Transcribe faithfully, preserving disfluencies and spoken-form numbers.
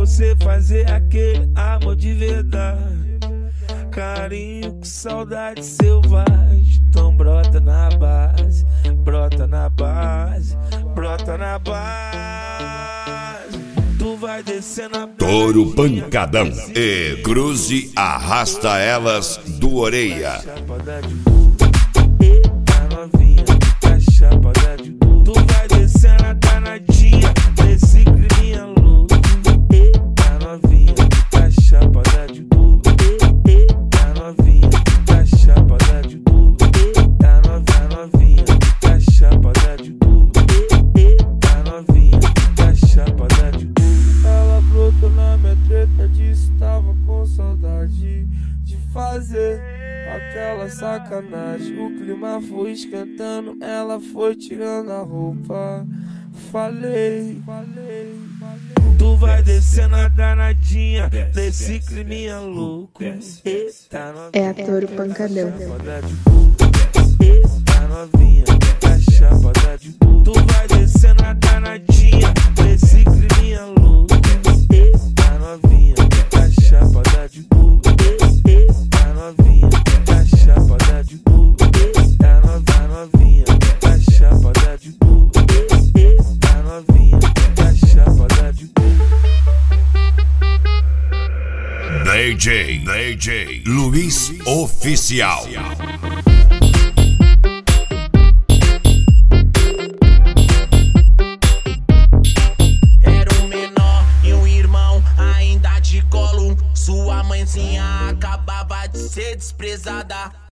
você fazer aquele amor de verdade. Carinho com saudade selvagem. Então brota na base, brota na base, brota na base. Tu vai descendo a Touro Pancadão e Cruze arrasta elas do orelha. chapada de burro, eita novinha, tá chapada de burro. Tu vai descendo a danadinha desse climinha louco. Eita novinha, tá chapada de burro. Eita novinha, tá chapada de burro. Eita novinha, tá chapada de burro. Eita novinha, tá chapada de burro. Ela brotou na minha treta, disse tava com saudade de fazer aquela sacanagem. O clima foi esquentando, ela foi tirando a roupa. Falei, falei, falei. Tu vai descendo a danadinha desse climinha louco. Eita novinha, É a Touro Pancadão. chapada de burro. Eita novinha, tá chapada de burro. Tu vai descendo a danadinha desse climinha louco. Eita novinha, tá chapada de burro. Eita novinha, tá chapada de burro. Eita novinha, tá chapada de burro. Eita novinha, tá chapada de burro. D J, D J Luiz Oficial. Era um menor e um irmão ainda de colo. Sua mãezinha acabava de ser desprezada.